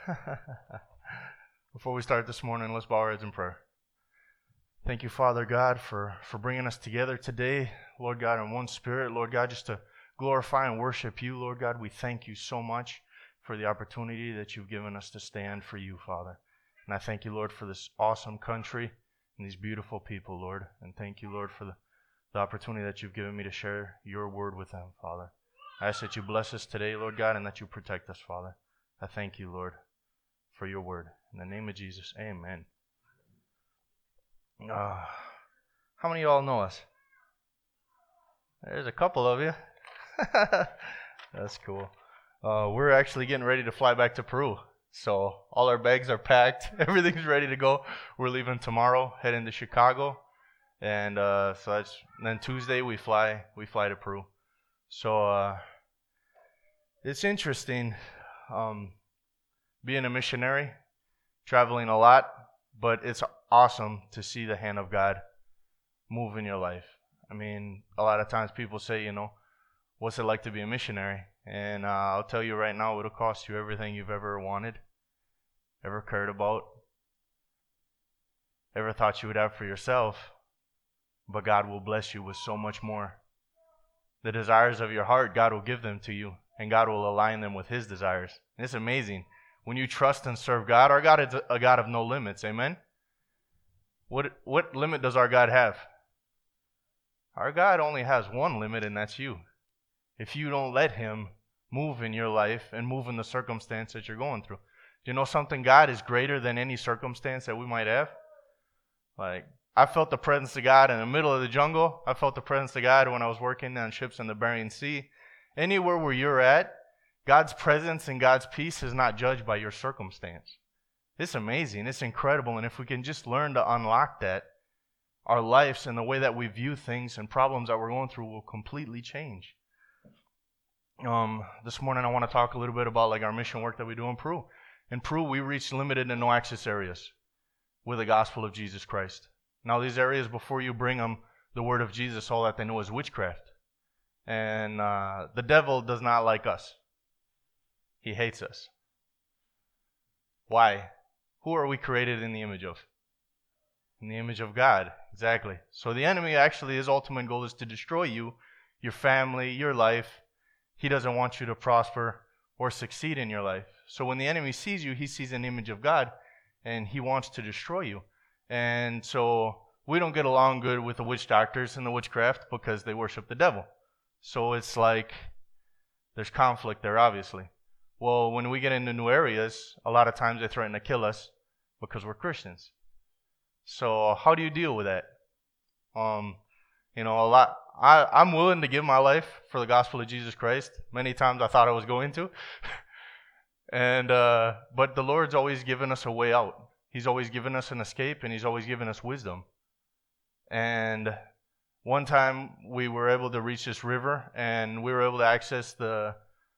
Before we start this morning, let's bow our heads in prayer. Thank you, Father God, for bringing us together today, Lord God, in one spirit, Lord God, just to glorify and worship you, Lord God. We thank you so much for the opportunity that you've given us to stand for you, Father. And I thank you, Lord, for this awesome country and these beautiful people, Lord. And thank you, Lord, for the opportunity that you've given me to share your word with them, Father. I ask that you bless us today, Lord God, and that you protect us, Father. I thank you, Lord, for your word. In the name of Jesus, amen. How many of y'all know us? There's a couple of you. That's cool. We're actually getting ready to fly back to Peru. So all our bags are packed. Everything's ready to go. We're leaving tomorrow, heading to Chicago. And then Tuesday we fly to Peru. So it's interesting being a missionary, traveling a lot, but it's awesome to see the hand of God move in your life. I mean, a lot of times people say, what's it like to be a missionary? And I'll tell you right now, it'll cost you everything you've ever wanted, ever cared about, ever thought you would have for yourself, but God will bless you with so much more. The desires of your heart, God will give them to you, and God will align them with His desires. And it's amazing. When you trust and serve God, our God is a God of no limits. Amen? What limit does our God have? Our God only has one limit, and that's you. If you don't let Him move in your life and move in the circumstance that you're going through. Do you know something? God is greater than any circumstance that we might have. Like, I felt the presence of God in the middle of the jungle. I felt the presence of God when I was working on ships in the Bering Sea. Anywhere where you're at, God's presence and God's peace is not judged by your circumstance. It's amazing. It's incredible. And if we can just learn to unlock that, our lives and the way that we view things and problems that we're going through will completely change. This morning I want to talk a little bit about our mission work that we do in Peru. In Peru, we reach limited and no access areas with the gospel of Jesus Christ. Now, these areas, before you bring them the word of Jesus, all that they know is witchcraft. And the devil does not like us. He hates us. Why? Who are we created in the image of? In the image of God. Exactly. So the enemy actually, his ultimate goal is to destroy you, your family, your life. He doesn't want you to prosper or succeed in your life. So when the enemy sees you, he sees an image of God, and he wants to destroy you. And so we don't get along good with the witch doctors and the witchcraft because they worship the devil. So it's like there's conflict there, obviously. Well, when we get into new areas, a lot of times they threaten to kill us because we're Christians. So how do you deal with that? I'm willing to give my life for the gospel of Jesus Christ. Many times I thought I was going to. But the Lord's always given us a way out. He's always given us an escape, and He's always given us wisdom. And one time we were able to reach this river, and we were able to access the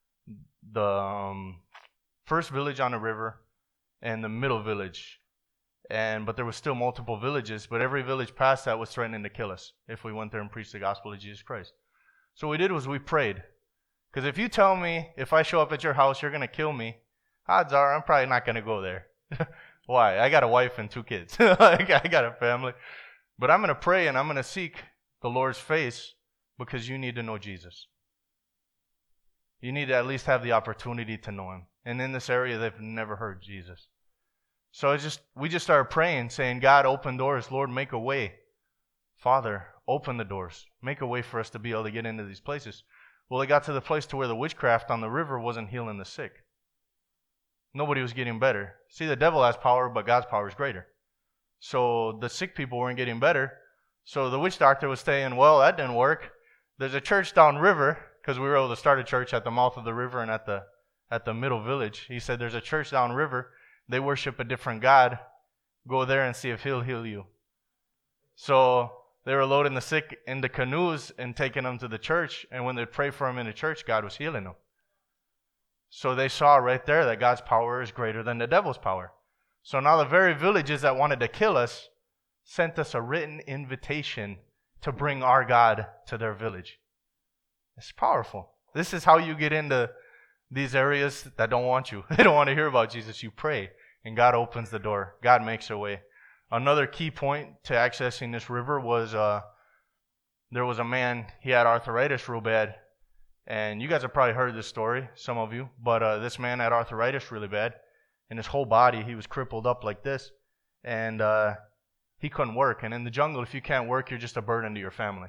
first village on the river and the middle village. But there was still multiple villages, but every village past that was threatening to kill us if we went there and preached the gospel of Jesus Christ. So what we did was we prayed. Because if you tell me, if I show up at your house, you're going to kill me, odds are I'm probably not going to go there. Why? I got a wife and 2 kids. I got a family. But I'm going to pray and I'm going to seek the Lord's face because you need to know Jesus. You need to at least have the opportunity to know Him. And in this area, they've never heard Jesus. So we just started praying, saying, God, open doors. Lord, make a way. Father, open the doors. Make a way for us to be able to get into these places. Well, it got to the place to where the witchcraft on the river wasn't healing the sick. Nobody was getting better. See, the devil has power, but God's power is greater. So the sick people weren't getting better. So the witch doctor was saying, well, that didn't work. There's a church downriver, because we were able to start a church at the mouth of the river and at the middle village. He said, there's a church downriver. They worship a different God. Go there and see if He'll heal you. So they were loading the sick into canoes and taking them to the church. And when they prayed for them in the church, God was healing them. So they saw right there that God's power is greater than the devil's power. So now the very villages that wanted to kill us sent us a written invitation to bring our God to their village. It's powerful. This is how you get into these areas that don't want you, they don't want to hear about Jesus, you pray, and God opens the door. God makes a way. Another key point to accessing this river was there was a man, he had arthritis real bad. And you guys have probably heard this story, some of you. But this man had arthritis really bad. In his whole body, he was crippled up like this. And he couldn't work. And in the jungle, if you can't work, you're just a burden to your family.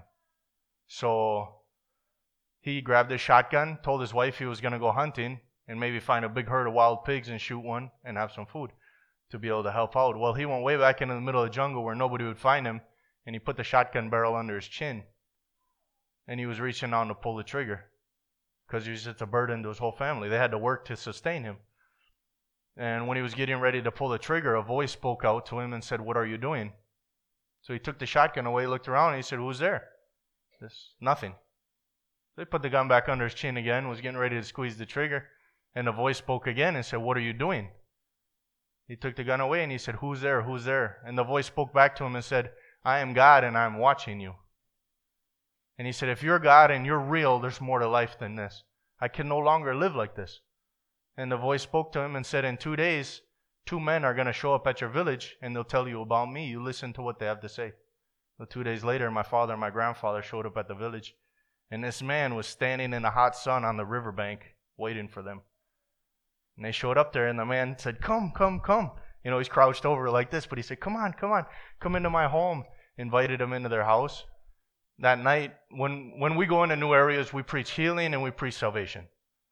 So he grabbed his shotgun, told his wife he was going to go hunting and maybe find a big herd of wild pigs and shoot one and have some food to be able to help out. Well, he went way back into the middle of the jungle where nobody would find him, and he put the shotgun barrel under his chin. And he was reaching on to pull the trigger because he was just a burden to his whole family. They had to work to sustain him. And when he was getting ready to pull the trigger, a voice spoke out to him and said, "What are you doing?" So he took the shotgun away, looked around, and he said, "Who's there?" Nothing. So he put the gun back under his chin again, was getting ready to squeeze the trigger, and the voice spoke again and said, "What are you doing?" He took the gun away and he said, "Who's there? Who's there?" And the voice spoke back to him and said, "I am God and I'm watching you." And he said, "If you're God and you're real, there's more to life than this. I can no longer live like this." And the voice spoke to him and said, "In 2 days, 2 men are going to show up at your village and they'll tell you about me. You listen to what they have to say." So 2 days later, my father and my grandfather showed up at the village. And this man was standing in the hot sun on the riverbank waiting for them. And they showed up there and the man said, "Come, come, come." You know, he's crouched over like this, but he said, "Come on, come on, come into my home." Invited him into their house. That night, when we go into new areas, we preach healing and we preach salvation.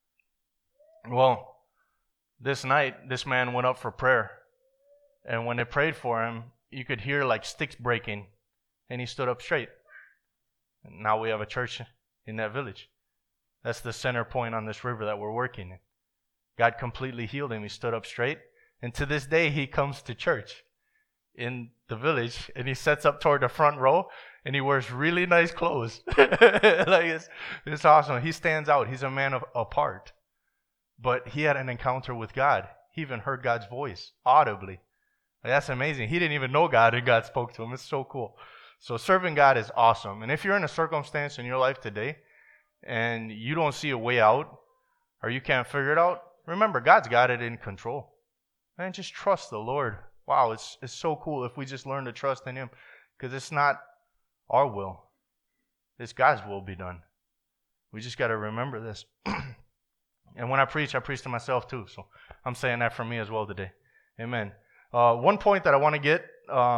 Well, this night, this man went up for prayer. And when they prayed for him, you could hear like sticks breaking. And he stood up straight. And now we have a church in that village. That's the center point on this river that we're working in. God completely healed him. He stood up straight. And to this day, he comes to church in the village. And he sets up toward the front row. And he wears really nice clothes. Like it's awesome. He stands out. He's a man apart. But he had an encounter with God. He even heard God's voice audibly. That's amazing. He didn't even know God and God spoke to him. It's so cool. So serving God is awesome. And if you're in a circumstance in your life today and you don't see a way out or you can't figure it out, remember, God's got it in control. Man, just trust the Lord. Wow, it's so cool if we just learn to trust in Him, because it's not our will. It's God's will be done. We just got to remember this. And when I preach to myself too. So I'm saying that for me as well today. Amen. One point that I want to get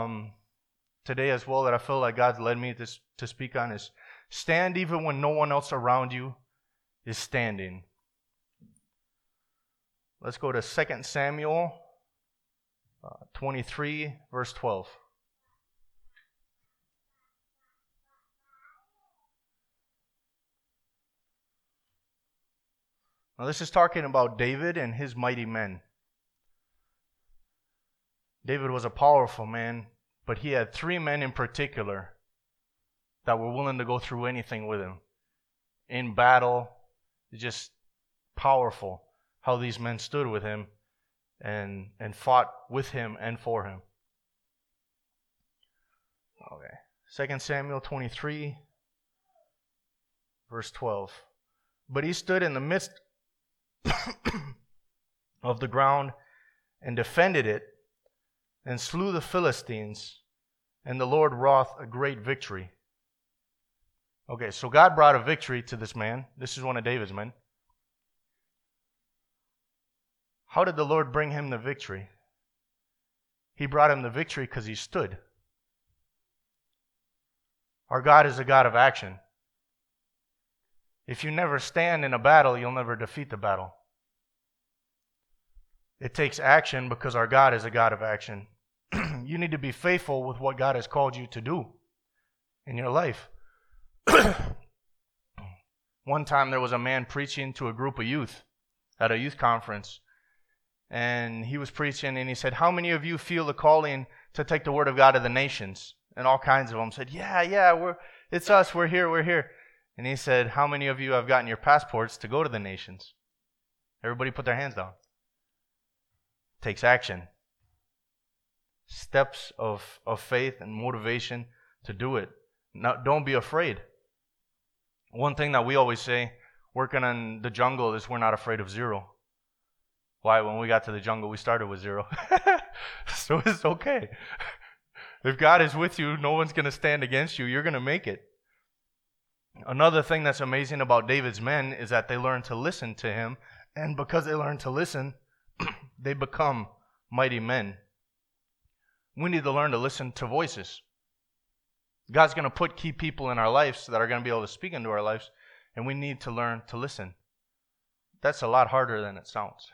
today as well that I feel like God's led me to speak on is stand even when no one else around you is standing. Let's go to 2 Samuel 23, verse 12. Now this is talking about David and his mighty men. David was a powerful man, but he had 3 men in particular that were willing to go through anything with him. In battle, just powerful how these men stood with him and fought with him and for him. Okay. 2 Samuel 23, verse 12. But he stood in the midst of the ground and defended it and slew the Philistines, and the Lord wrought a great victory. Okay, so God brought a victory to this man. This is one of David's men. How did the Lord bring him the victory? He brought him the victory because he stood. Our God is a God of action. If you never stand in a battle, you'll never defeat the battle. It takes action because our God is a God of action. You need to be faithful with what God has called you to do in your life. One time there was a man preaching to a group of youth at a youth conference. And he was preaching and he said, "How many of you feel the calling to take the word of God to the nations?" And all kinds of them said, yeah, it's us, we're here. And he said, "How many of you have gotten your passports to go to the nations?" Everybody put their hands down. It takes action. Steps of faith and motivation to do it. Now, don't be afraid. One thing that we always say, working on the jungle is we're not afraid of zero. Why? When we got to the jungle, we started with zero. So it's okay. If God is with you, no one's going to stand against you. You're going to make it. Another thing that's amazing about David's men is that they learn to listen to him. And because they learn to listen, they become mighty men. We need to learn to listen to voices. God's going to put key people in our lives that are going to be able to speak into our lives, and we need to learn to listen. That's a lot harder than it sounds.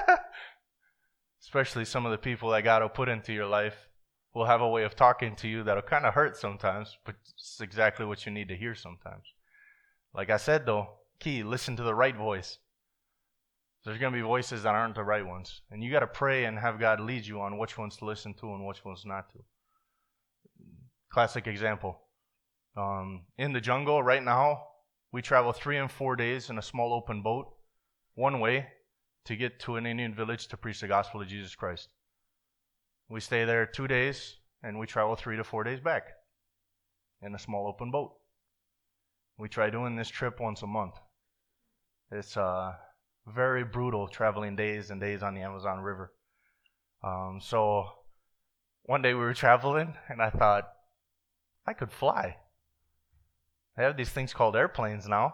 Especially some of the people that God will put into your life will have a way of talking to you that'll kind of hurt sometimes, but it's exactly what you need to hear sometimes. Like I said, though, key, listen to the right voice. There's going to be voices that aren't the right ones. And you got to pray and have God lead you on which ones to listen to and which ones not to. Classic example. In the jungle right now, we travel 3 and 4 days in a small open boat, one way, to get to an Indian village to preach the gospel of Jesus Christ. We stay there 2 days, and we travel 3 to 4 days back in a small open boat. We try doing this trip once a month. It's very brutal traveling days and days on the Amazon River. So one day we were traveling, and I thought, I could fly. They have these things called airplanes now.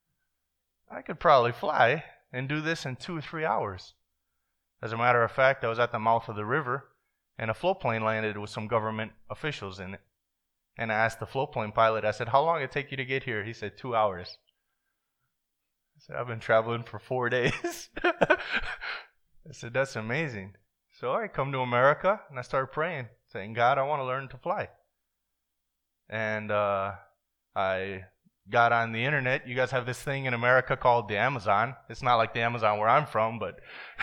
I could probably fly and do this in 2 or 3 hours. As a matter of fact, I was at the mouth of the river, and a float plane landed with some government officials in it. And I asked the float plane pilot, I said, how long did it take you to get here? He said, 2 hours. I said, I've been traveling for 4 days. I said, that's amazing. So I come to America, and I started praying, saying, God, I want to learn to fly. And I got on the internet. You guys have this thing in America called the Amazon. It's not like the Amazon where I'm from, but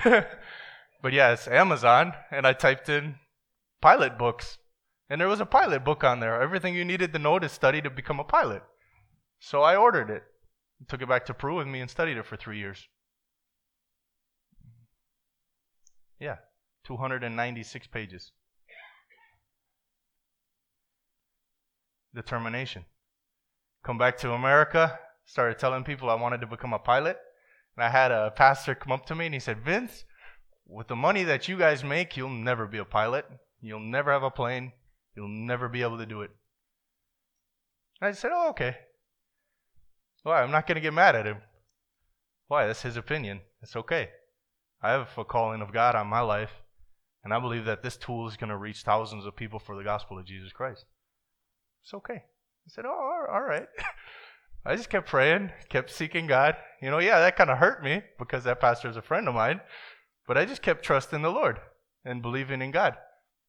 but yeah, it's Amazon. And I typed in pilot books. And there was a pilot book on there. Everything you needed to know to study to become a pilot. So I ordered it. Took it back to Peru with me and studied it for 3 years. Yeah, 296 pages. Determination. Come back to America, started telling people I wanted to become a pilot. And I had a pastor come up to me and he said, Vince, with the money that you guys make, you'll never be a pilot. You'll never have a plane. You'll never be able to do it. And I said, oh, okay. Why? I'm not going to get mad at him. Why? That's his opinion. It's okay. I have a calling of God on my life, and I believe that this tool is going to reach thousands of people for the gospel of Jesus Christ. It's okay. I said, oh, all right. I just kept praying, kept seeking God. Yeah, that kind of hurt me because that pastor is a friend of mine, but I just kept trusting the Lord and believing in God.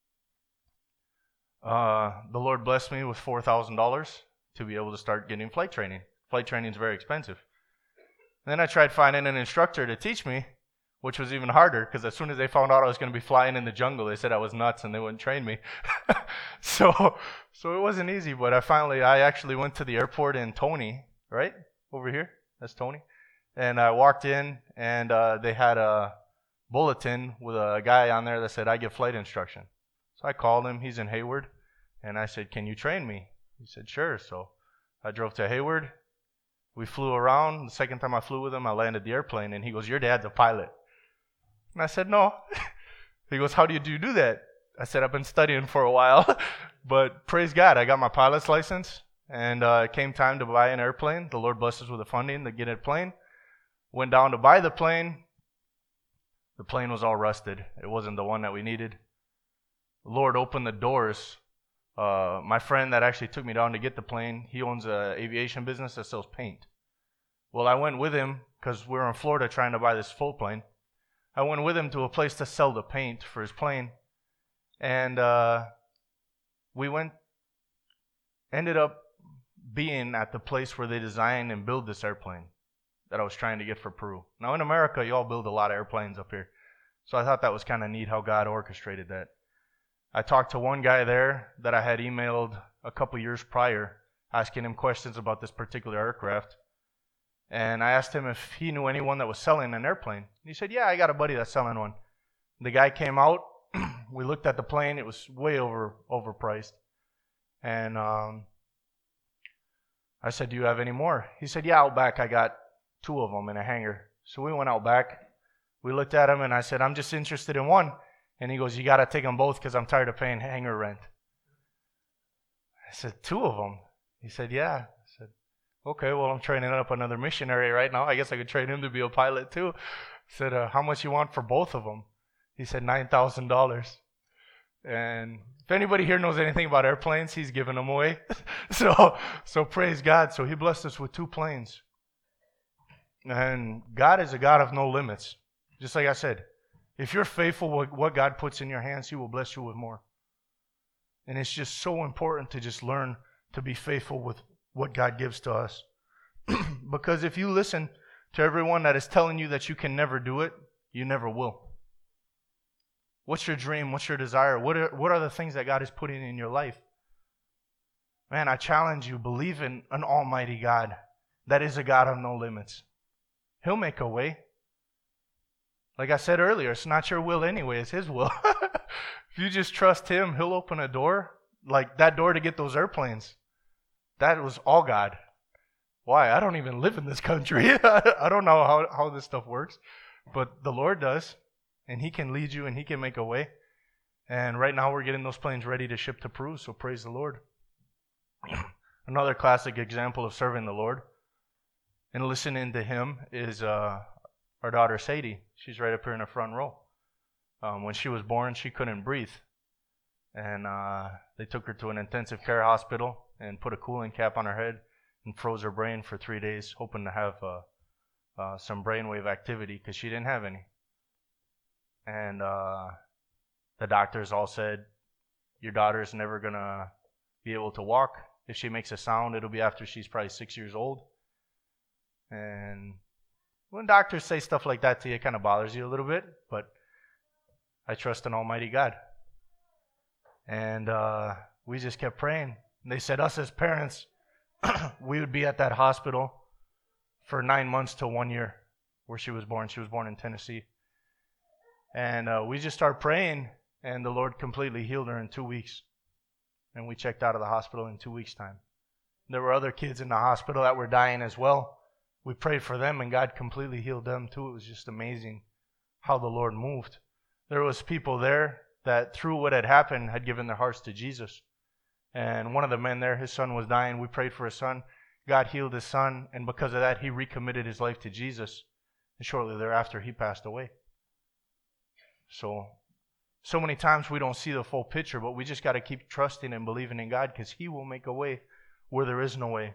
The Lord blessed me with $4,000 to be able to start getting flight training. Flight training is very expensive. Then I tried finding an instructor to teach me, which was even harder because as soon as they found out I was going to be flying in the jungle, they said I was nuts and they wouldn't train me. So it wasn't easy, but I actually went to the airport in Tony, right? Over here. That's Tony. And I walked in and they had a bulletin with a guy on there that said, I give flight instruction. So I called him. He's in Hayward. And I said, can you train me? He said, sure. So I drove to Hayward. We flew around. The second time I flew with him, I landed the airplane. And he goes, your dad's a pilot. And I said, no. He goes, how do you do that? I said, I've been studying for a while. But praise God, I got my pilot's license. And it came time to buy an airplane. The Lord blessed us with the funding to get a plane. Went down to buy the plane. The plane was all rusted. It wasn't the one that we needed. The Lord opened the doors. My friend that actually took me down to get the plane, he owns an aviation business that sells paint. Well, I went with him because we were in Florida trying to buy this full plane. I went with him to a place to sell the paint for his plane. And we ended up being at the place where they design and build this airplane that I was trying to get for Peru. Now in America, you all build a lot of airplanes up here. So I thought that was kind of neat how God orchestrated that. I talked to one guy there that I had emailed a couple years prior, asking him questions about this particular aircraft. And I asked him if he knew anyone that was selling an airplane. He said, yeah, I got a buddy that's selling one. The guy came out. We looked at the plane. It was way overpriced. And I said, do you have any more? He said, yeah, out back I got 2 of them in a hangar. So we went out back. We looked at them, and I said, I'm just interested in one. And he goes, you got to take them both because I'm tired of paying hangar rent. I said, 2 of them? He said, yeah. I said, okay, well, I'm training up another missionary right now. I guess I could train him to be a pilot too. I said, how much you want for both of them? He said, $9,000. And if anybody here knows anything about airplanes, he's giving them away. So praise God. So he blessed us with 2 planes. And God is a God of no limits. Just like I said, if you're faithful with what God puts in your hands, He will bless you with more. And it's just so important to just learn to be faithful with what God gives to us. Because if you listen to everyone that is telling you that you can never do it, you never will. What's your dream? What's your desire? What are the things that God is putting in your life? Man, I challenge you, believe in an almighty God that is a God of no limits. He'll make a way. Like I said earlier, it's not your will anyway, it's His will. If you just trust Him, He'll open a door, like that door to get those airplanes. That was all God. Why? I don't even live in this country. I don't know how this stuff works, but the Lord does, and He can lead you and He can make a way. And right now we're getting those planes ready to ship to Peru, so praise the Lord. Another classic example of serving the Lord and listening to Him is our daughter Sadie. She's right up here in the front row. When she was born, she couldn't breathe. And they took her to an intensive care hospital and put a cooling cap on her head and froze her brain for 3 days, hoping to have some brainwave activity because she didn't have any. And the doctors all said, your daughter's never going to be able to walk. If she makes a sound, it'll be after she's probably 6 years old. And when doctors say stuff like that to you, it kind of bothers you a little bit, but I trust in Almighty God. And we just kept praying. And they said us as parents, we would be at that hospital for 9 months to 1 year where she was born. She was born in Tennessee. And we just started praying, and the Lord completely healed her in 2 weeks. And we checked out of the hospital in 2 weeks' time. There were other kids in the hospital that were dying as well. We prayed for them, and God completely healed them too. It was just amazing how the Lord moved. There was people there that through what had happened had given their hearts to Jesus. And one of the men there, his son was dying. We prayed for his son. God healed his son, and because of that, he recommitted his life to Jesus. And shortly thereafter, he passed away. So many times we don't see the full picture, but we just got to keep trusting and believing in God because He will make a way where there is no way.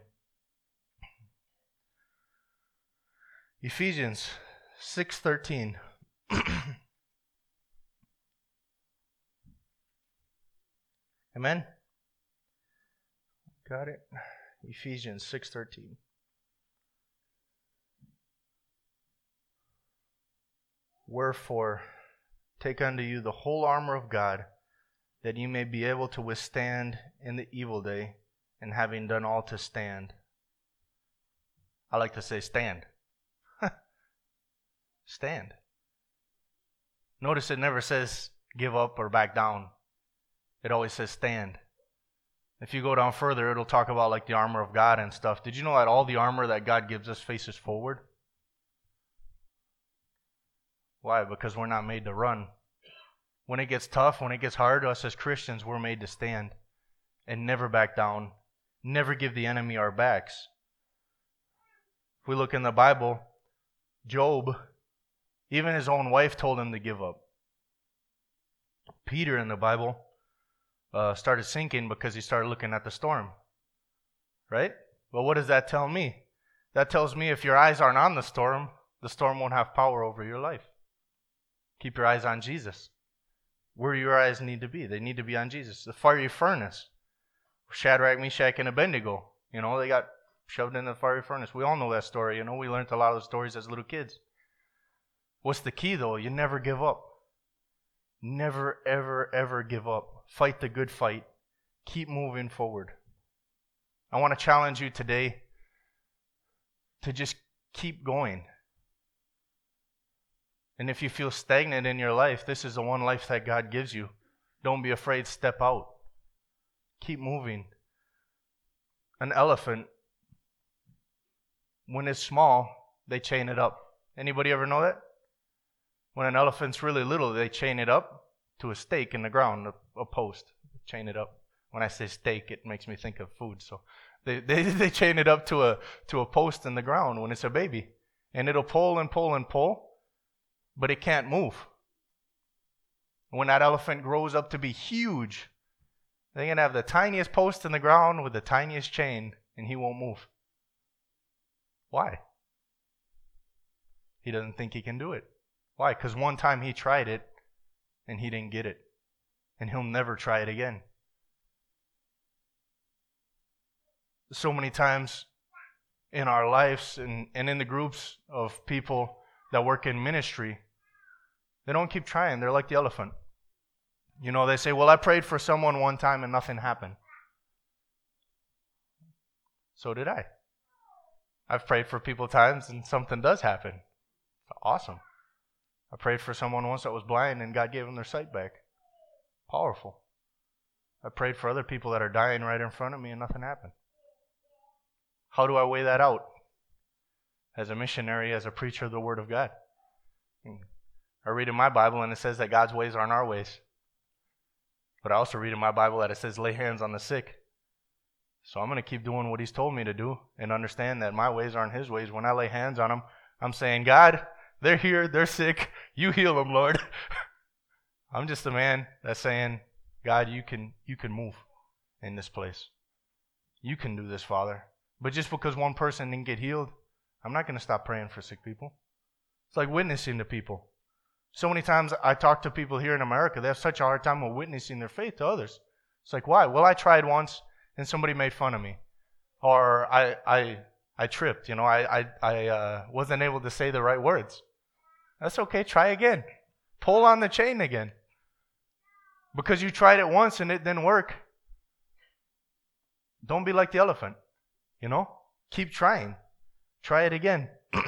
Ephesians 6:13. Amen? Got it? Ephesians 6:13. Wherefore, take unto you the whole armor of God, that you may be able to withstand in the evil day, and having done all to stand. I like to say stand. Stand. Notice it never says give up or back down. It always says stand. If you go down further, it'll talk about like the armor of God and stuff. Did you know that all the armor that God gives us faces forward? Why? Because we're not made to run. When it gets tough, when it gets hard, us as Christians, we're made to stand and never back down, never give the enemy our backs. If we look in the Bible, Job, even his own wife told him to give up. Peter in the Bible started sinking because he started looking at the storm. Right? Well, what does that tell me? That tells me if your eyes aren't on the storm won't have power over your life. Keep your eyes on Jesus. Where your eyes need to be. They need to be on Jesus. The fiery furnace. Shadrach, Meshach, and Abednego. They got shoved in the fiery furnace. We all know that story. We learned a lot of those stories as little kids. What's the key, though? You never give up. Never, ever, ever give up. Fight the good fight. Keep moving forward. I want to challenge you today to just keep going. And if you feel stagnant in your life, this is the one life that God gives you. Don't be afraid, step out. Keep moving. An elephant, when it's small, they chain it up. Anybody ever know that? When an elephant's really little, they chain it up to a stake in the ground, a post. Chain it up. When I say steak, it makes me think of food. So they chain it up to a post in the ground when it's a baby. And it'll pull and pull and pull, but it can't move. When that elephant grows up to be huge, they're going to have the tiniest post in the ground with the tiniest chain, and he won't move. Why? He doesn't think he can do it. Why? Because one time he tried it, and he didn't get it. And he'll never try it again. So many times in our lives and in the groups of people that work in ministry, they don't keep trying. They're like the elephant. You know, they say, well, I prayed for someone one time and nothing happened. So did I. I've prayed for people times and something does happen. Awesome. I prayed for someone once that was blind and God gave them their sight back. Powerful. I prayed for other people that are dying right in front of me and nothing happened. How do I weigh that out? As a missionary, as a preacher of the Word of God. I read in my Bible and it says that God's ways aren't our ways. But I also read in my Bible that it says lay hands on the sick. So I'm going to keep doing what He's told me to do and understand that my ways aren't His ways. When I lay hands on them, I'm saying, God, they're here, they're sick, you heal them, Lord. I'm just a man that's saying, God, you can move in this place. You can do this, Father. But just because one person didn't get healed, I'm not going to stop praying for sick people. It's like witnessing to people. So many times I talk to people here in America, they have such a hard time with witnessing their faith to others. It's like, why? Well, I tried once and somebody made fun of me. Or I tripped, I wasn't able to say the right words. That's okay, try again. Pull on the chain again. Because you tried it once and it didn't work. Don't be like the elephant. Keep trying. Try it again.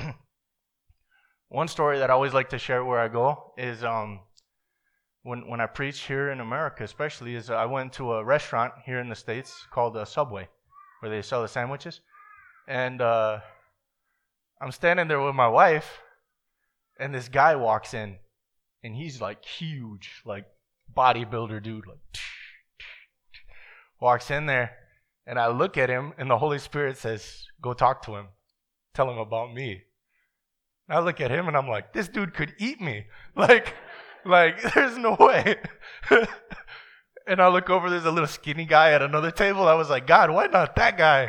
One story that I always like to share where I go is when I preach here in America especially is I went to a restaurant here in the States called Subway where they sell the sandwiches. And I'm standing there with my wife and this guy walks in and he's like huge, like bodybuilder dude, like walks in there. And I look at him, and the Holy Spirit says, go talk to him. Tell him about me. And I look at him, and I'm like, this dude could eat me. Like there's no way. And I look over, there's a little skinny guy at another table. I was like, God, why not that guy?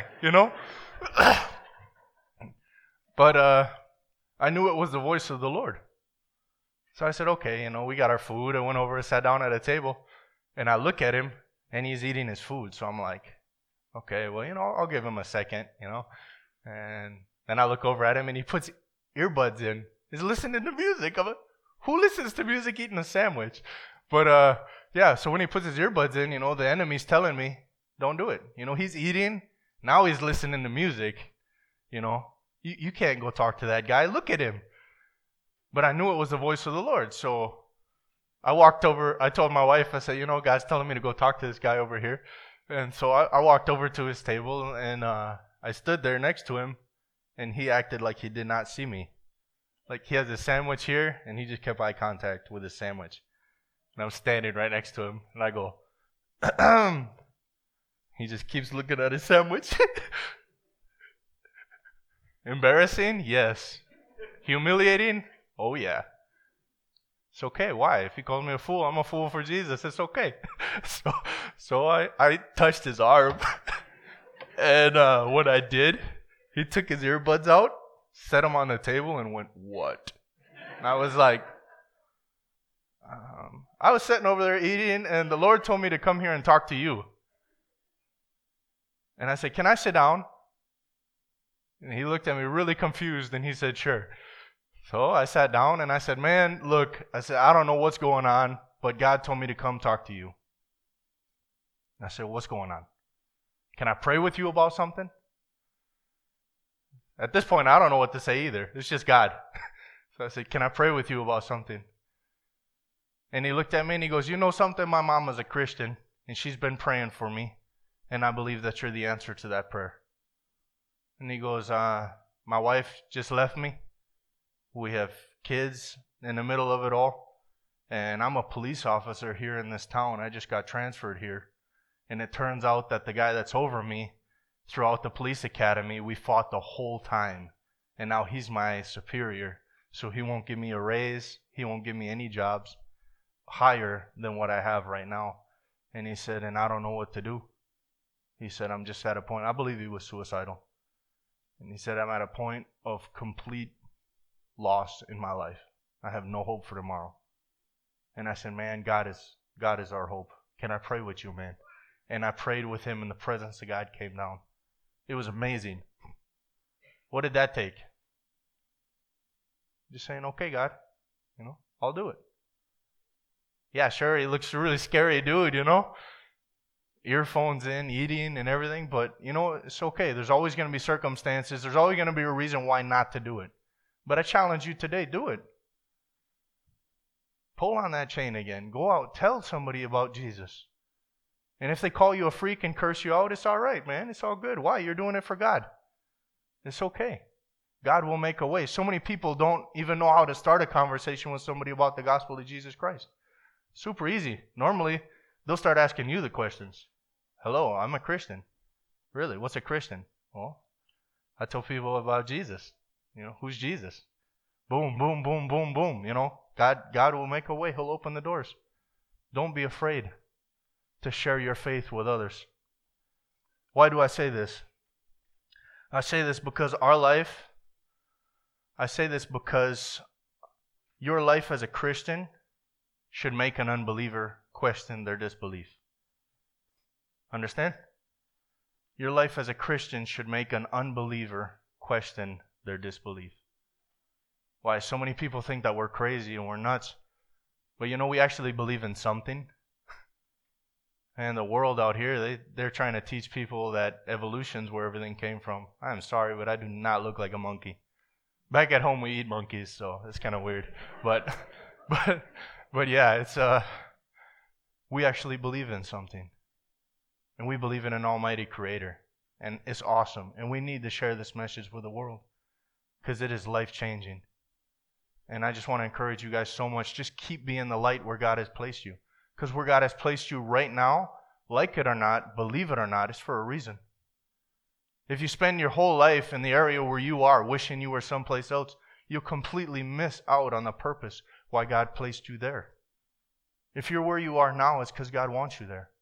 But I knew it was the voice of the Lord. So I said, okay, we got our food. I went over and sat down at a table, and I look at him, and he's eating his food. So I'm like, okay, well, I'll give him a second, And then I look over at him, and he puts earbuds in. He's listening to music. I'm like, who listens to music eating a sandwich? But, so when he puts his earbuds in, the enemy's telling me, don't do it. He's eating. Now he's listening to music. You can't go talk to that guy. Look at him. But I knew it was the voice of the Lord. So I walked over. I told my wife, I said, God's telling me to go talk to this guy over here. And so I walked over to his table, and I stood there next to him, and he acted like he did not see me. Like he has a sandwich here, and he just kept eye contact with his sandwich. And I'm standing right next to him, and I go, he just keeps looking at his sandwich. Embarrassing? Yes. Humiliating? Oh, yeah. It's okay. Why? If he calls me a fool, I'm a fool for Jesus. It's okay. So I touched his arm. And what I did, he took his earbuds out, set them on the table, and went, what? And I was like, I was sitting over there eating, and the Lord told me to come here and talk to you. And I said, can I sit down? And he looked at me really confused, and he said, sure. So I sat down, and I said, man, look, I don't know what's going on, but God told me to come talk to you. And I said, what's going on? Can I pray with you about something? At this point, I don't know what to say either. It's just God. So I said, can I pray with you about something? And he looked at me, and he goes, you know something? My mom is a Christian, and she's been praying for me, and I believe that you're the answer to that prayer. And he goes, my wife just left me. We have kids in the middle of it all. And I'm a police officer here in this town. I just got transferred here. And it turns out that the guy that's over me, throughout the police academy, we fought the whole time. And now he's my superior. So he won't give me a raise. He won't give me any jobs higher than what I have right now. And he said, and I don't know what to do. He said, I'm just at a point, I believe he was suicidal. And he said, I'm at a point of complete loss in my life. I have no hope for tomorrow. And I said, man, God is our hope. Can I pray with you, man? And I prayed with him, and the presence of God came down. It was amazing. What did that take? Just saying, okay, God, I'll do it. Yeah, sure, he looks a really scary dude, Earphones in, eating and everything, but, it's okay. There's always going to be circumstances. There's always going to be a reason why not to do it. But I challenge you today, do it. Pull on that chain again. Go out, tell somebody about Jesus. And if they call you a freak and curse you out, it's all right, man. It's all good. Why? You're doing it for God. It's okay. God will make a way. So many people don't even know how to start a conversation with somebody about the gospel of Jesus Christ. Super easy. Normally, they'll start asking you the questions. Hello, I'm a Christian. Really? What's a Christian? Well, I tell people about Jesus. Who's Jesus? Boom, boom, boom, boom, boom. God will make a way. He'll open the doors. Don't be afraid to share your faith with others. Why do I say this? I say this because your life as a Christian should make an unbeliever question their disbelief. Understand? Your life as a Christian should make an unbeliever question their disbelief. Why? So many people think that we're crazy and we're nuts. But we actually believe in something. And the world out here, they're trying to teach people that evolution's where everything came from. I'm sorry, but I do not look like a monkey. Back at home, we eat monkeys, so it's kind of weird. But yeah, it's we actually believe in something. And we believe in an almighty creator. And it's awesome. And we need to share this message with the world because it is life-changing. And I just want to encourage you guys so much. Just keep being the light where God has placed you. Because where God has placed you right now, like it or not, believe it or not, it's for a reason. If you spend your whole life in the area where you are, wishing you were someplace else, you'll completely miss out on the purpose why God placed you there. If you're where you are now, it's because God wants you there.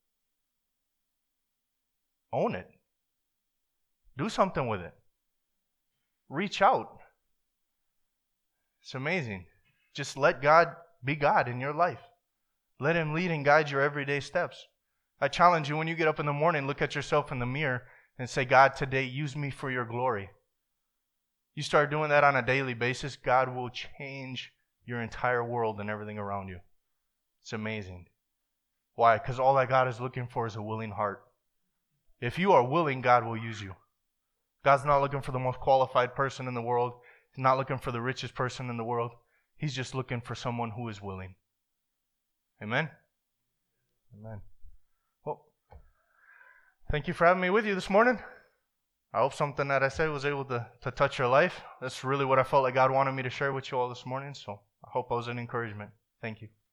Own it. Do something with it. Reach out. It's amazing. Just let God be God in your life. Let Him lead and guide your everyday steps. I challenge you, when you get up in the morning, look at yourself in the mirror and say, God, today use me for your glory. You start doing that on a daily basis, God will change your entire world and everything around you. It's amazing. Why? Because all that God is looking for is a willing heart. If you are willing, God will use you. God's not looking for the most qualified person in the world. He's not looking for the richest person in the world. He's just looking for someone who is willing. Amen? Amen. Well, thank you for having me with you this morning. I hope something that I said was able to touch your life. That's really what I felt like God wanted me to share with you all this morning, so I hope I was an encouragement. Thank you.